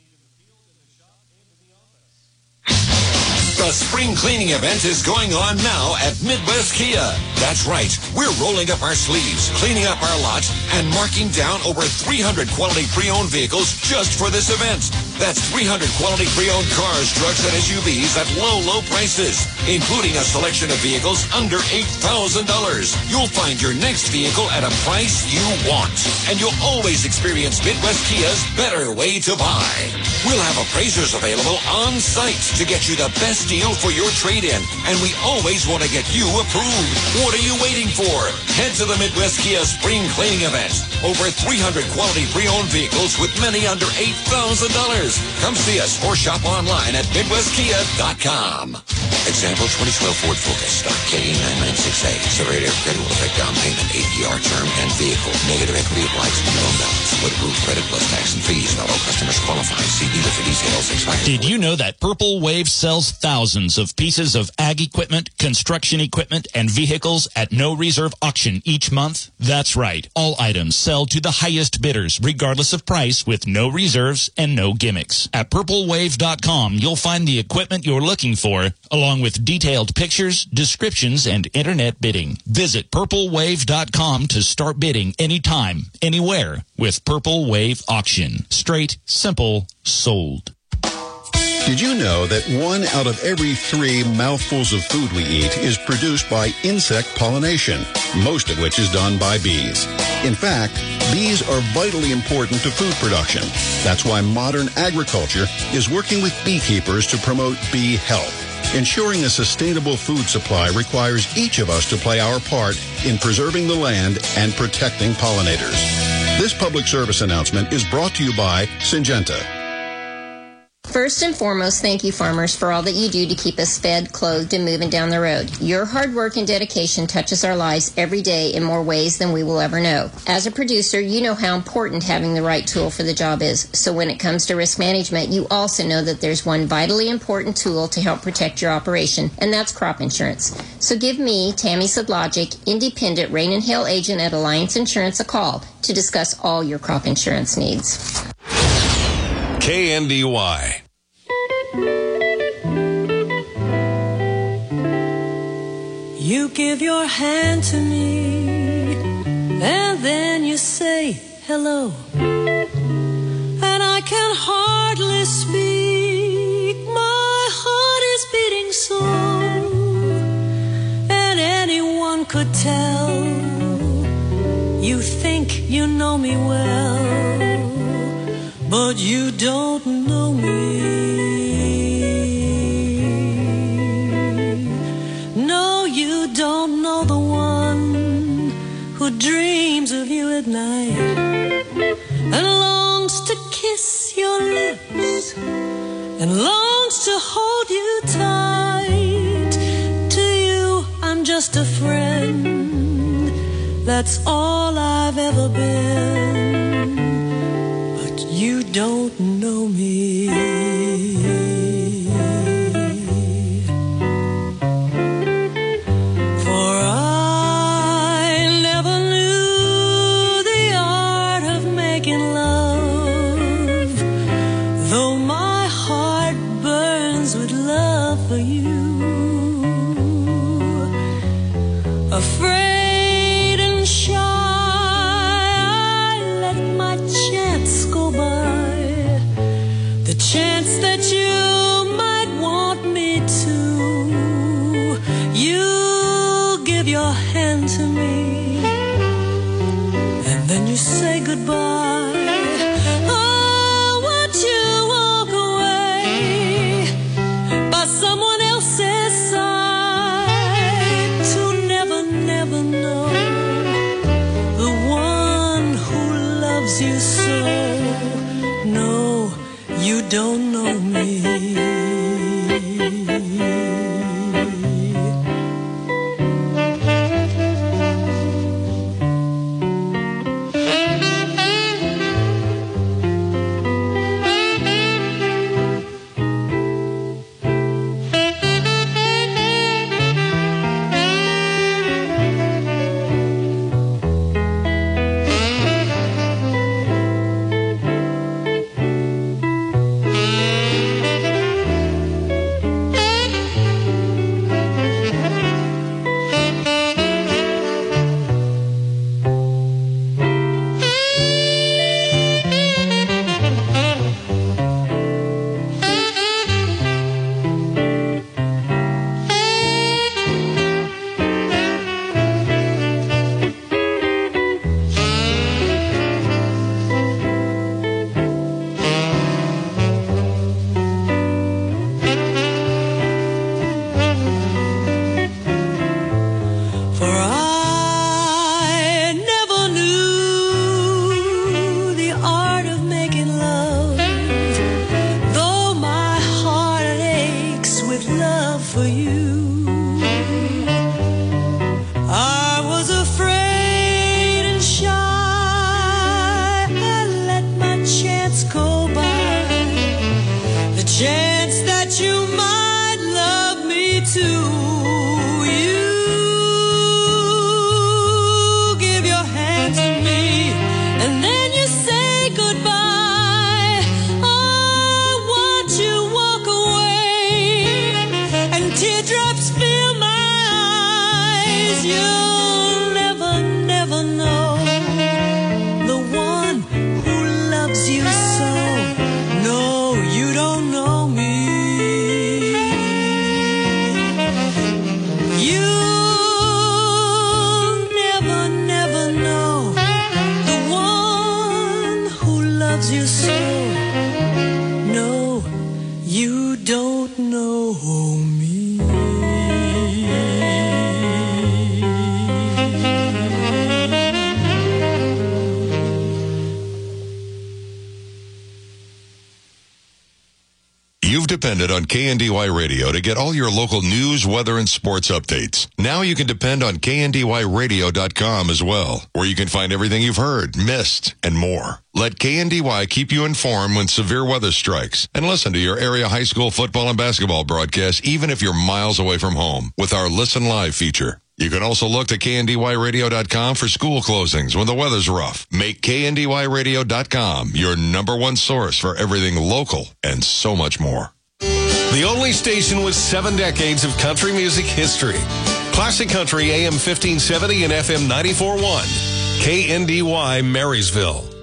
The spring cleaning event is going on now at Midwest Kia. That's right. We're rolling up our sleeves, cleaning up our lot, and marking down over three hundred quality pre-owned vehicles just for this event. That's three hundred quality pre-owned cars, trucks, and S U Vs at low, low prices, including a selection of vehicles under eight thousand dollars. You'll find your next vehicle at a price you want, and you'll always experience Midwest Kia's better way to buy. We'll have appraisers available on site to get you the best deal for your trade-in, and we always want to get you approved. What are you waiting for? Head to the Midwest Kia Spring Cleaning Event. Over three hundred quality pre-owned vehicles with many under eight thousand dollars. Come see us or shop online at midwest kia dot com. Example twenty twelve Ford Focus, stock K A nine ninety-six A. Severity of credit will affect down payment, A P R term, and vehicle. Negative equity applies to loan balance. Would approve credit plus tax and fees. Not all customers qualify. See dealer for details. Expired. Did you know that Purple Wave sells thousands of pieces of ag equipment, construction equipment, and vehicles at no reserve auction each month? That's right. All items sell to the highest bidders, regardless of price, with no reserves and no gimmicks. At purple wave dot com, you'll find the equipment you're looking for, along with detailed pictures, descriptions, and internet bidding. Visit purple wave dot com to start bidding anytime, anywhere with Purple Wave Auction. Straight, simple, sold. Did you know that one out of every three mouthfuls of food we eat is produced by insect pollination, most of which is done by bees? In fact, bees are vitally important to food production. That's why modern agriculture is working with beekeepers to promote bee health. Ensuring a sustainable food supply requires each of us to play our part in preserving the land and protecting pollinators. This public service announcement is brought to you by Syngenta. First and foremost, thank you, farmers, for all that you do to keep us fed, clothed, and moving down the road. Your hard work and dedication touches our lives every day in more ways than we will ever know. As a producer, you know how important having the right tool for the job is. So when it comes to risk management, you also know that there's one vitally important tool to help protect your operation, and that's crop insurance. So give me, Tammy Sedlogic, independent rain and hail agent at Alliance Insurance, a call to discuss all your crop insurance needs. K N D Y. You give your hand to me, and then you say hello, and I can hardly speak. My heart is beating so, and anyone could tell. You think you know me well, but you don't know me. No, you don't know the one who dreams of you at night and longs to kiss your lips and longs to hold you tight. To you, I'm just a friend. That's all I've ever been. You don't know me. For I never knew the art of making love, though my heart burns with love for you. Afraid and shy, I let my chance go by, the chance that you don't know me. Depended on K N D Y Radio to get all your local news, weather, and sports updates. Now you can depend on K N D Y radio dot com as well, where you can find everything you've heard, missed, and more. Let K N D Y keep you informed when severe weather strikes, and listen to your area high school football and basketball broadcasts even if you're miles away from home with our Listen Live feature. You can also look to K N D Y radio dot com for school closings when the weather's rough. Make K N D Y radio dot com your number one source for everything local and so much more. The only station with seven decades of country music history. Classic Country A M fifteen seventy and F M ninety-four point one. K N D Y Marysville.